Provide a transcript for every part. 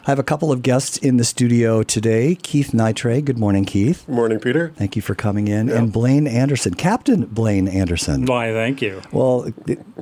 I have a couple of guests in the studio today. Keith Nitre. Good morning, Keith. Good morning, Peter. Thank you for coming in. Yeah. And Blaine Anderson, Captain Blaine Anderson. Why, thank you. Well,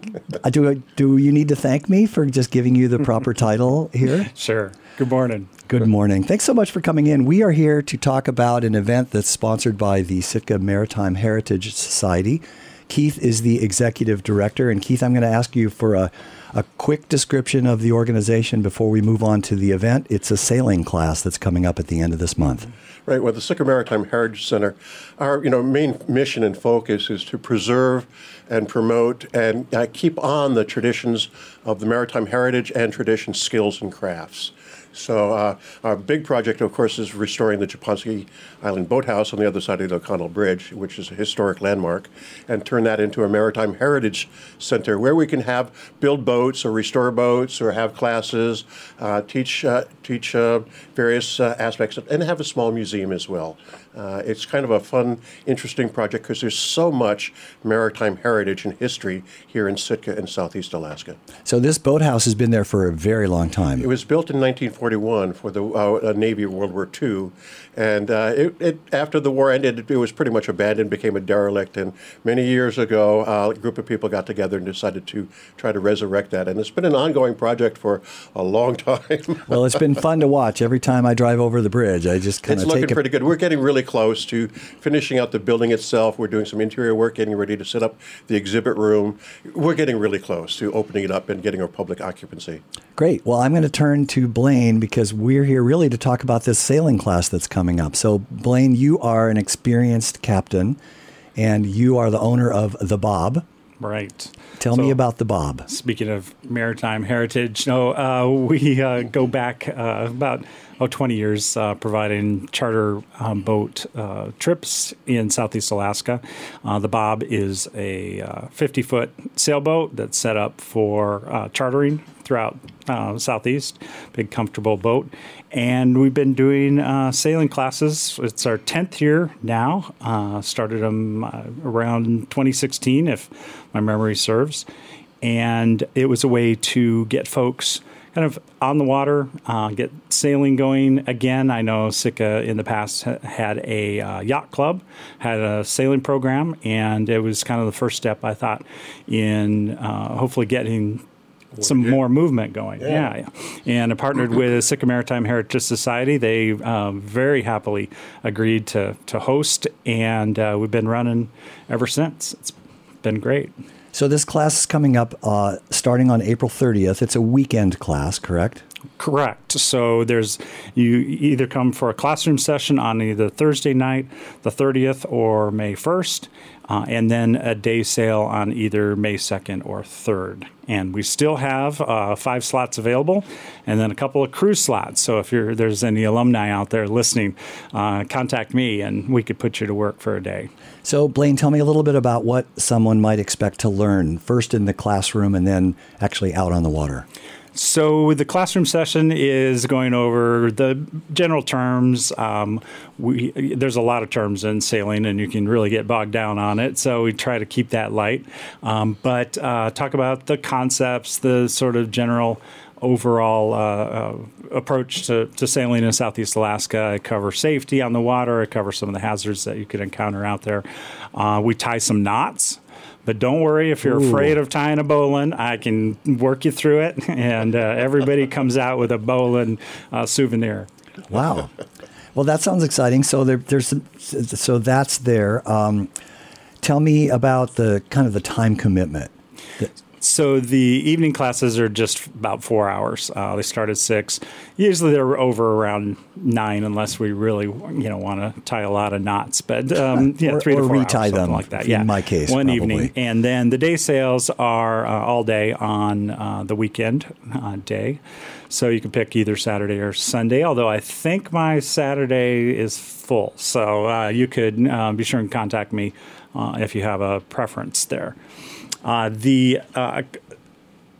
do you need to thank me for just giving you the proper title here? Sure. Good morning. Good morning. Thanks so much for coming in. We are here to talk about an event that's sponsored by the Sitka Maritime Heritage Society. Keith is the executive director. And Keith, I'm going to ask you for a quick description of the organization before we move on to the event. It's a sailing class that's coming up at the end of this month. Right. Well, the Sitka Maritime Heritage Center, our main mission and focus is to preserve and promote and keep on the traditions of the maritime heritage and tradition, skills, and crafts. So our big project, of course, is restoring the Japonski Island Boathouse on the other side of the O'Connell Bridge, which is a historic landmark, and turn that into a maritime heritage center where we can build boats or restore boats or have classes, teach various aspects, and have a small museum as well. It's kind of a fun, interesting project because there's so much maritime heritage and history here in Sitka and Southeast Alaska. So this boathouse has been there for a very long time. It was built in 1941 for the Navy of World War II, and after the war ended, it was pretty much abandoned, became a derelict, and many years ago, a group of people got together and decided to try to resurrect that, and it's been an ongoing project for a long time. Well, it's been fun to watch. Every time I drive over the bridge, I just kind of It's looking pretty good. We're getting really close to finishing out the building itself. We're doing some interior work, getting ready to set up the exhibit room. We're getting really close to opening it up and getting our public occupancy. Great. Well, I'm going to turn to Blaine because we're here really to talk about this sailing class that's coming up. So, Blaine, you are an experienced captain, and you are the owner of The Bob. Right. Tell me about The Bob. Speaking of maritime heritage, we go back about 20 years providing charter boat trips in Southeast Alaska. The Bob is a 50-foot sailboat that's set up for chartering throughout Southeast. Big, comfortable boat. And we've been doing sailing classes. It's our 10th year now. Started them around 2016, if my memory serves. And it was a way to get folks kind of on the water, get sailing going again. I know Sitka in the past had a yacht club, had a sailing program, and it was kind of the first step, I thought, in hopefully getting some more movement going. Yeah. And I partnered with Sitka Maritime Heritage Society. They very happily agreed to host, and we've been running ever since. It's been great. So this class is coming up starting on April 30th. It's a weekend class, correct? Correct. So you either come for a classroom session on either Thursday night, the 30th, or May 1st, and then a day sail on either May 2nd or 3rd. And we still have 5 slots available, and then a couple of cruise slots. So if there's any alumni out there listening, contact me, and we could put you to work for a day. So, Blaine, tell me a little bit about what someone might expect to learn, first in the classroom and then actually out on the water. So the classroom session is going over the general terms. There's a lot of terms in sailing, and you can really get bogged down on it. So we try to keep that light, but talk about the concepts, the sort of general overall approach to sailing in Southeast Alaska. I cover safety on the water. I cover some of the hazards that you could encounter out there. We tie some knots. But don't worry if you're afraid of tying a bowline. I can work you through it, and everybody comes out with a bowline souvenir. Wow. Well, that sounds exciting. So so that's there. Tell me about the kind of the time commitment. So the evening classes are just about 4 hours. They start at 6. Usually they're over around 9, unless we really, want to tie a lot of knots. But 3 to 4 hours, retie them, like that. In my case, one probably. Evening, and then the day sails are all day on the weekend day. So you can pick either Saturday or Sunday. Although I think my Saturday is full, so you could be sure and contact me if you have a preference there. The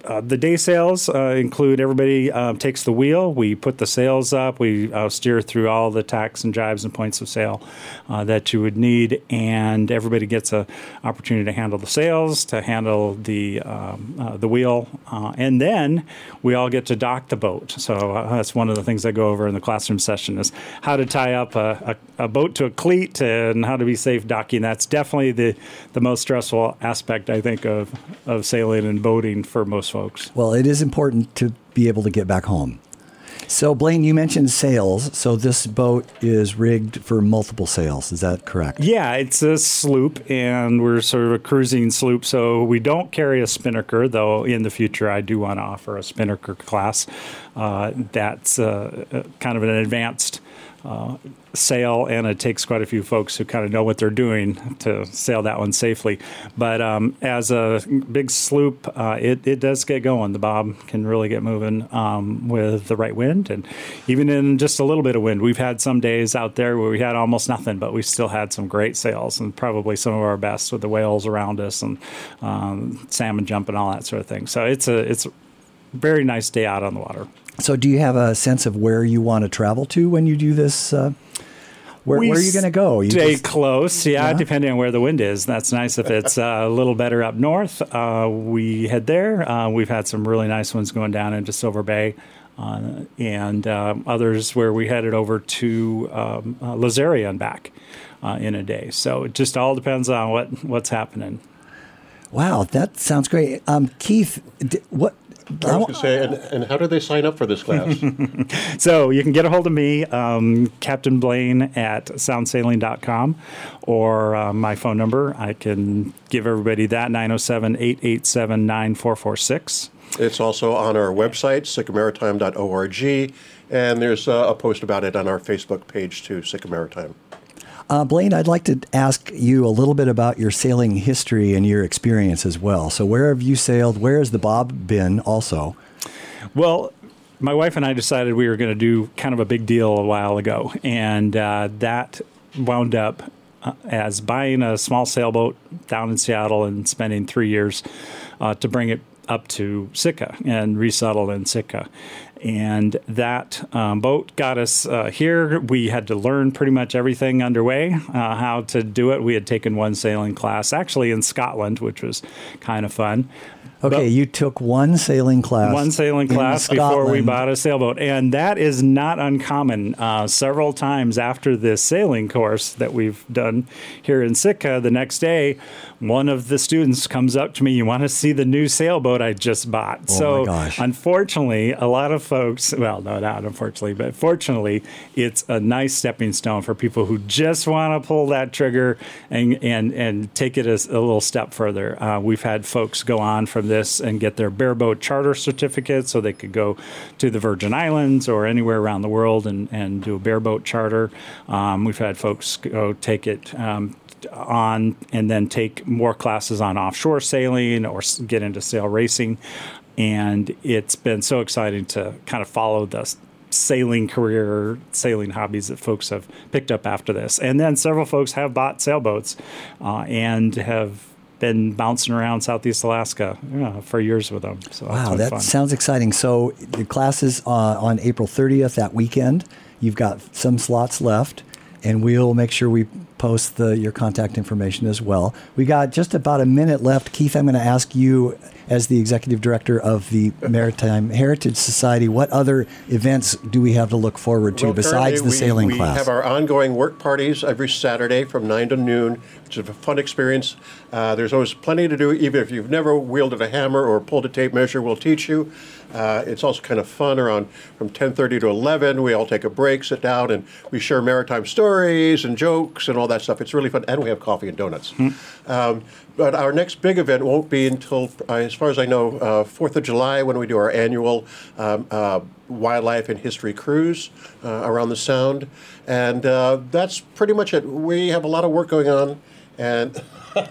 the day sails include everybody takes the wheel. We put the sails up. We steer through all the tacks and jibes and points of sail that you would need, and everybody gets an opportunity to handle the sails, to handle the wheel, and then we all get to dock the boat. So that's one of the things I go over in the classroom session is how to tie up a boat to a cleat and how to be safe docking. That's definitely the most stressful aspect, I think, of sailing and boating for most folks. Well, it is important to be able to get back home. So, Blaine, you mentioned sails. So this boat is rigged for multiple sails. Is that correct? Yeah, it's a sloop, and we're sort of a cruising sloop. So we don't carry a spinnaker, though in the future I do want to offer a spinnaker class. That's kind of an advanced sail, and it takes quite a few folks who kind of know what they're doing to sail that one safely. But as a big sloop, it does get going. The bob can really get moving with the right wind, and even in just a little bit of wind. We've had some days out there where we had almost nothing, but we still had some great sails, and probably some of our best with the whales around us and salmon jump and all that sort of thing. So it's a very nice day out on the water. So do you have a sense of where you want to travel to when you do this? Where are you going to go? Stay close, yeah, depending on where the wind is. That's nice if it's a little better up north. We head there. We've had some really nice ones going down into Silver Bay, and others where we headed over to Lazaria and back in a day. So it just all depends on what's happening. Wow, that sounds great. Keith, what... I was going to say, and how do they sign up for this class? So you can get a hold of me, Captain Blaine at soundsailing.com, or my phone number. I can give everybody that, 907-887-9446. It's also on our website, sitkamaritime.org, and there's a post about it on our Facebook page, too, Sitka Maritime. Blaine, I'd like to ask you a little bit about your sailing history and your experience as well. So where have you sailed? Where has the bob been also? Well, my wife and I decided we were going to do kind of a big deal a while ago, and that wound up as buying a small sailboat down in Seattle and spending 3 years to bring it up to Sitka and resettle in Sitka. And that boat got us here. We had to learn pretty much everything underway, how to do it. We had taken one sailing class, actually in Scotland, which was kind of fun. Okay, you took one sailing class. One sailing class before we bought a sailboat. And that is not uncommon. Several times after this sailing course that we've done here in Sitka, the next day, one of the students comes up to me, "You want to see the new sailboat I just bought?" Oh, my gosh. Unfortunately, a lot of folks, well, no, not unfortunately, but fortunately, it's a nice stepping stone for people who just want to pull that trigger and take it a little step further. We've had folks go on from this and get their bareboat charter certificate so they could go to the Virgin Islands or anywhere around the world and do a bareboat charter. We've had folks go take it on and then take more classes on offshore sailing or get into sail racing. And it's been so exciting to kind of follow the sailing career, sailing hobbies that folks have picked up after this. And then several folks have bought sailboats and have been bouncing around Southeast Alaska for years with them. So wow, that fun. Sounds exciting. So the class is on April 30th, that weekend. You've got some slots left, and we'll make sure we post your contact information as well. We got just about a minute left. Keith, I'm going to ask you, as the executive director of the Maritime Heritage Society, what other events do we have to look forward to besides the sailing class? We have our ongoing work parties every Saturday from 9 to noon, which is a fun experience. There's always plenty to do, even if you've never wielded a hammer or pulled a tape measure, we'll teach you. It's also kind of fun around from 10:30 to 11. We all take a break, sit down, and we share maritime stories and jokes and all that stuff. It's really fun, and we have coffee and donuts. But our next big event won't be until, as far as I know, 4th of July, when we do our annual wildlife and history cruise around the Sound. And that's pretty much it. We have a lot of work going on. And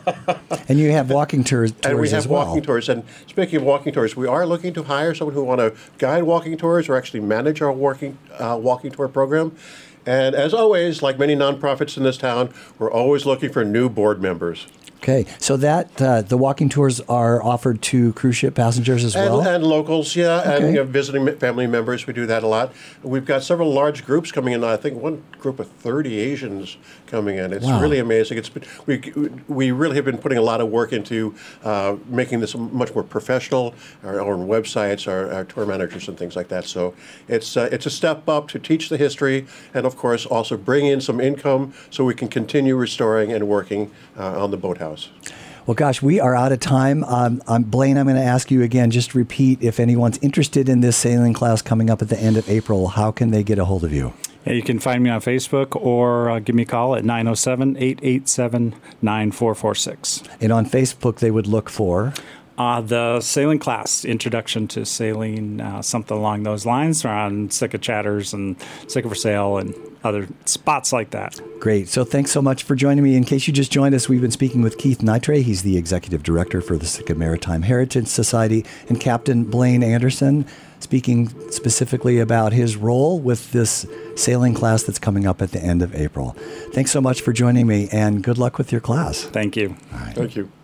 and you have walking tours and we have as well. Walking tours. And speaking of walking tours, we are looking to hire someone who want to guide walking tours or actually manage our walking tour program. And as always, like many nonprofits in this town, we're always looking for new board members. Okay, so that the walking tours are offered to cruise ship passengers as well? And locals, yeah, Okay. and visiting family members. We do that a lot. We've got several large groups coming in. I think one group of 30 Asians coming in. It's Wow. really amazing. We really have been putting a lot of work into making this much more professional. Our own websites, our tour managers, and things like that. So it's a step up to teach the history, and of course also bring in some income so we can continue restoring and working on the boathouse. Well, gosh, we are out of time. Blaine, I'm going to ask you again, just repeat, if anyone's interested in this sailing class coming up at the end of April, how can they get a hold of you? Yeah, you can find me on Facebook or give me a call at 907-887-9446. And on Facebook, they would look for... The sailing class, Introduction to Sailing, something along those lines. We're on Sitka Chatters and Sitka for Sail and other spots like that. Great. So thanks so much for joining me. In case you just joined us, we've been speaking with Keith Nitre. He's the Executive Director for the Sitka Maritime Heritage Society, and Captain Blaine Anderson, speaking specifically about his role with this sailing class that's coming up at the end of April. Thanks so much for joining me, and good luck with your class. Thank you. Thank you.